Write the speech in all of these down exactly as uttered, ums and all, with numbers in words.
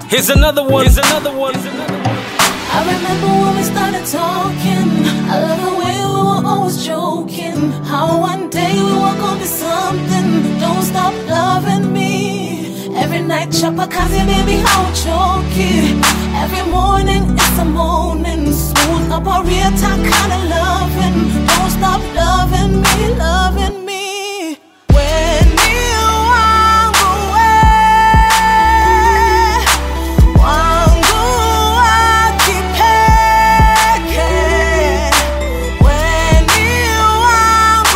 Here's another one. Here's another one. I remember when we started talking. I love the way we were always joking. How one day we were gonna be something. Don't stop loving me. Every night chapakazi, baby, how choky. Every morning it's a morning. Smooth up a real talk kind of loving. Don't stop loving me, loving me. When you walk away, wangu akipeke. When you walk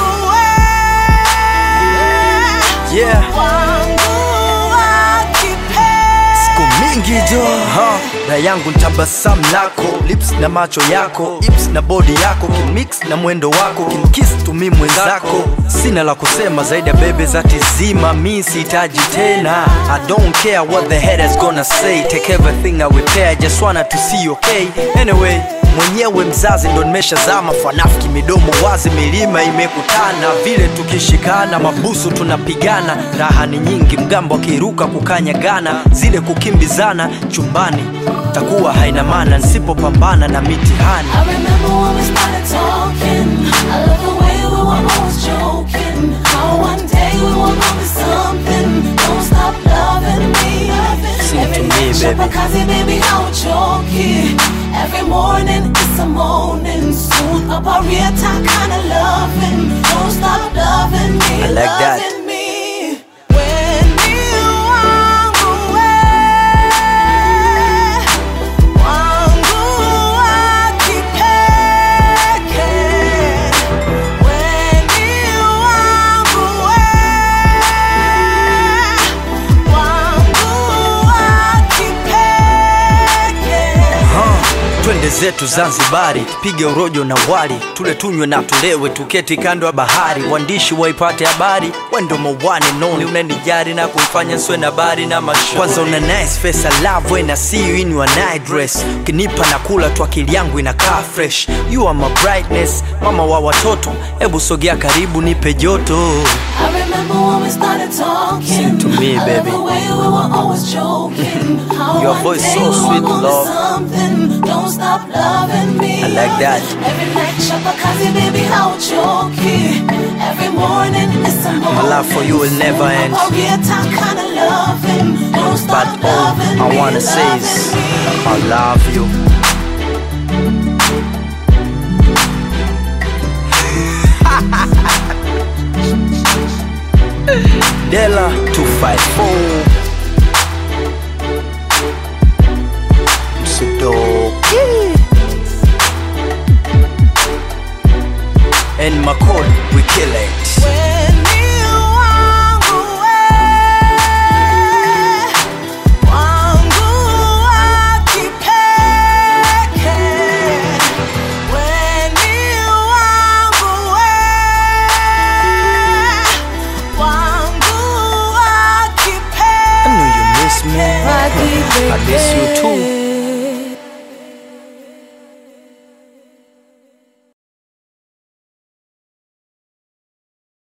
away, Yeah. wangu akipeke. Siku mingi jo ha na yangu ntabasamu lako, lips na macho yako, hips na body yako, kimix na mwendo wako, kimkiss tumi mwenzako. Sina la kusema zaidi ya bebe za tizima, mi sihitaji tena. I don't care what the haters gonna say, take everything I repair, just wanna to see you okay. Anyway, mwenyewe mzazi ndo nimesha zama, fanafiki midomo wazi, milima imekutana. Vile tukishikana mabusu tunapigana, raha ni nyingi, mgambo akiruka kukanyagana. Zile kukimbizana chumbani takuwa haina maana nisipopambana na mitihani. I remember when we started talking. I love the way we were always joking. How one day we were gonna be something. Don't stop loving me. Sing to me, baby. Chapakazi, baby, how choky. Every morning it's a morning. Smooth up a real talk kind of loving. Don't stop loving me, I like that. loving me. When you walk away, wangu akipeke. When you walk away, wangu akipeke. Huh. Twende zetu Zanzibari, pige urojo na wali, tule tunywe na tulewe, tuketi kando ya bahari. Waandishi waipate habari, wendo mwane noni, unanijari na kumfanya swe na bari na masho. Kwanza una nice face, I love when I see you in your night dress. Ukinipa na kula tu akili yangu inakaa fresh. You are my brightness, mama wa watoto, ebu sogea karibu nipe joto. I remember when we started talking. Sing to me, I love baby. the way we were always joking. How Your one voice day so we were sweet, gonna be love. something. Don't stop loving me. I like that. Every night chapakazi, baby, how choky. Every morning it's a morning. My love for you will never end. A real talk kind of loving. Don't stop But all loving me, I wanna say is loving me. I love you. Della two five four Sudoku and my code we kill it. When you walk away, wangu akipeke. When you walk away, wangu I know you miss me. akipeke. I miss you too.